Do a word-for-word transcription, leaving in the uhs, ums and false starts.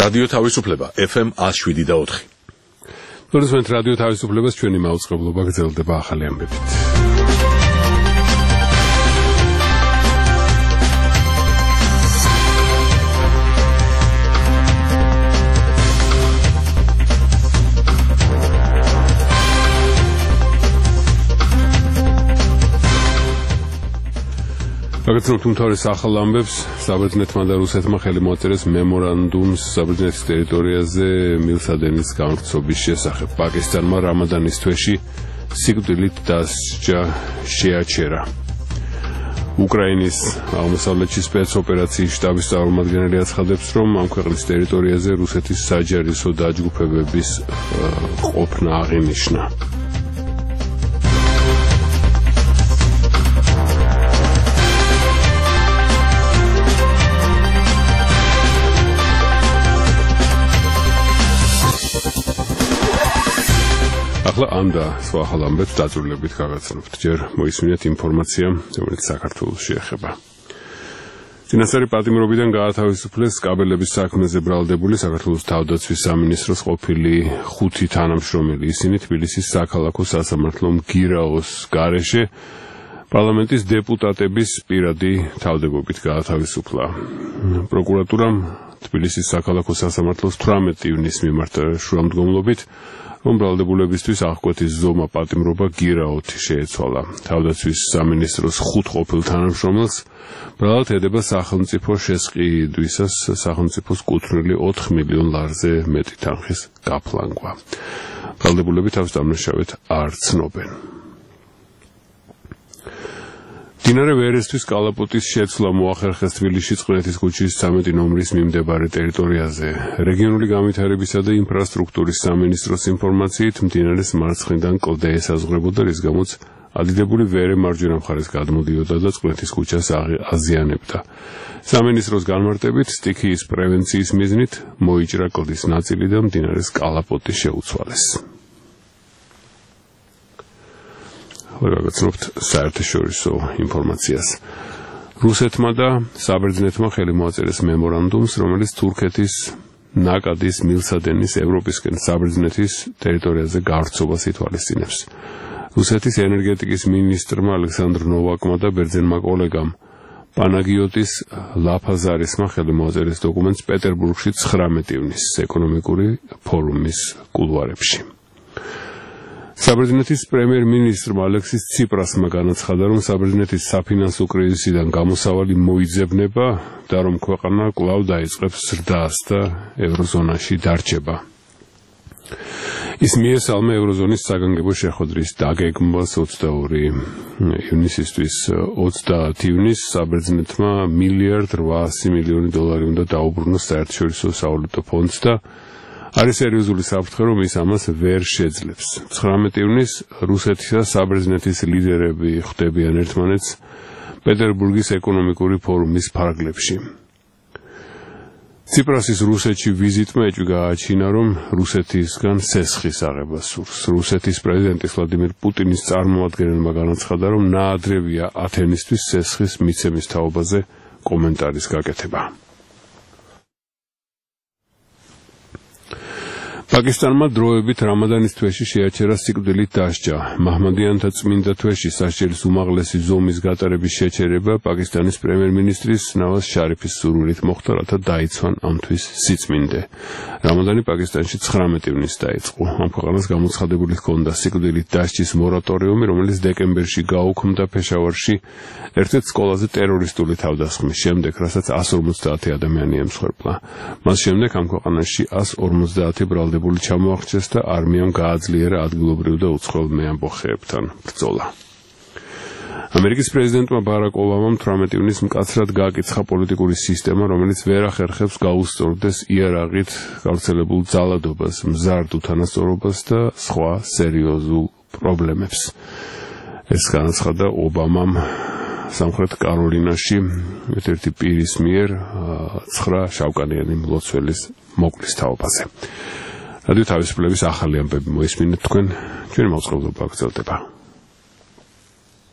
რადიო თავისუფლება F M one oh seven და four. Თორემ რადიო თავისუფლებას ჩვენი მაუწყებლობა გრძელდება ახალი ამბებით. გაგაცნობთ უმთავრეს ახალ ამბებს. საბერძნეთმა და რუსეთმა ხელი მოაწერეს მემორანდუმს საბერძნეთის ტერიტორიაზე მილსადენის განვრცობის შესახებ. პაკისტანმა რამადანის თვეში სიკვდილით დასჯა შეაჩერა. უკრაინის აღმოსავლეთში სპეცოპერაციის შტაბის წარმომადგენელი აცხადებს, რომ ამ ქვეყნის ტერიტორიაზე რუსეთის საჯარისო დაჯგუფებების ყოფნა აღინიშნა. ახლა ამ და სხვა ახალ ამბებს დაწვრილებით გაგაცნობთ. ჯერ მოისმინეთ ინფორმაცია, რომელიც საქართველოს შეეხება. წინასწარი პატიმრობიდან გაათავისუფლეს კაბელების საქმეზე ბრალდებული საქართველოს თავდაცვის სამინისტროს ყოფილი ხუთი თანამშრომელი. ისინი თბილისის საქალაქო სასამართლო მგირაოს გარეშე პარლამენტის დეპუტატების პირადი თავდებობით გაათავისუფლა. პროკურატურამ თბილისის საქალაქო სასამართლოს თვრამეტი ივნისის მიმართა შუამდგომლობით რომ ბრალდებულებისთვის აღკვეთის ზომა პატიმრობა გირაოთი შეეცვალა. თავდაცვის სამინისტროს ხუთ ყოფილ თანამშრომელს ბრალად ედება სახელმწიფო შესყიდვისას სახელმწიფოს კუთვნილი ოთხ მილიონ ლარზე მეტი თანხის გაფლანგვა. ბრალდებულები თავს დამნაშავედ არ ცნობენ. მდინარე ვერესთვის კალაპოტის შეცვლა მოახერხეს თბილისში წყნეთის ქუჩის ცამეტი ნომრის მიმდებარე ტერიტორიაზე. რეგიონული განვითარებისა და ინფრასტრუქტურის სამინისტროს ინფორმაციით მდინარეს მარცხნიდან კლდე ესაზღვრებოდა, რის გამოც ადიდებული ვერე მარჯვენა მხარეს გადმოდიოდა და წყნეთის ქუჩას აზიანებდა. სამინისტროს განმარტებით სტიქიის პრევენციის მიზნით მოიჭრა კლდის ნაწილი და მდინარეს კალაპოტი შეუცვალეს. გაგაცნობთ საერთაშორისო ინფორმაციას. რუსეთმა და საბერძნეთმა ხელი მოაწერეს მემორანდუმს, რომელიც თურქეთის ნაკადის მილსადენის ევროპისკენ საბერძნეთის ტერიტორიაზე გავრცობას ითვალისწინებს. რუსეთის ენერგეტიკის მინისტრმა ალექსანდრ ნოვაკმა და ბერძენმა კოლეგამ პანაგიოტის ლაფაზარისმა ხელი მოაწერეს დოკუმენტს პეტერბურგში ცხრამეტი ივნისის ეკონომიკური ფორუმის კულუარებში. საბერძნეთის პრემიერ-მინისტრმა ალექსის ციპრასმა განაცხადა, რომ საბერძნეთის საფინანსო კრიზისიდან გამოსავალი მოიძებნება და რომ ქვეყანა კვლავ დაიწყებს ზრდას და ევროზონაში დარჩება. ის მიესალმა ევროზონის საგანგებო შეხვედრის დაგეგმვას ოცდაორი ივნისისთვის. ოცდაათი ივნისს საბერძნეთმა მილიარდ რვაასი მილიონი დოლარი უნდა დაუბრუნოს საერთაშორისო სავალუტო ფონდს და არის სერიოზული საფრთხე, რომ ის ამას ვერ შეძლებს. ცხრამეტი ივნისს რუსეთის და საბერძნეთის ლიდერები ხვდებიან ერთმანეთს პეტერბურგის ეკონომიკური ფორუმის ფარგლებში. ციპრასის რუსეთში ვიზიტმა ეჭვი გააჩინა, რომ რუსეთისგან სესხის აღება სურს. რუსეთის პრეზიდენტის ვლადიმირ პუტინის წარმომადგენელმა განაცხადა, რომ ნაადრევია ათენისთვის სესხის მიცემის თაობაზე კომენტარის გაკეთება. პაკისტანმა დროებით რამადანის თვეში შეაჩერა სიკვდილით დასჯა. მაჰმადიანთა წმინდა თვეში სასჯელის უმაღლესი ზომის გატარების შეჩერება პაკისტანის პრემიერ-მინისტრის ნავაზ შარიფის სურვილით მოხდა, რათა დაიცვან ამ თვის სიწმინდე. რამადანი პაკისტანში ცხრამეტი ივნისს დაიწყო. ამ ქვეყანას გამოცხადებული ჰქონდა სიკვდილით დასჯის მორატორიუმი, რომელიც დეკემბერში გაუქმდა პეშავარში ერთ-ერთ სკოლაზე ტერორისტული თავდასხმის შემდეგ, რასაც εκατს ორმოცდაათი ადამიანი ემსხვერპლა. მას შემდეგ ამ ქვეყანაში εκατს ორმოცდაათი ბრალდებული ჩამოაღწიეს და არმიამ გააძლიერა ადგილობრივ და უცხოელ მეამბოხეებთან ბრძოლა. ამერიკის პრეზიდენტმა ბარაკ ობამამ თვრამეტი ივნისს მკაცრად გააკიცხა პოლიტიკური სისტემა, რომელიც ვერ ახერხებს გაუსწორდეს იარაღით გავრცელებულ ძალადობას, მზარდ უთანასწორობას და სხვა სერიოზულ პრობლემებს. ეს განაცხადა ობამამ სამხრეთ კაროლინაში ერთ-ერთი პირის მიერ ცხრა შავკანიანი მლოცველის მოკლის თაობაზე. რადიო თავისუფლების ახალი ამბები მოისმინეთ თქვენ, ჩვენი მაუწყებლობა გრძელდება.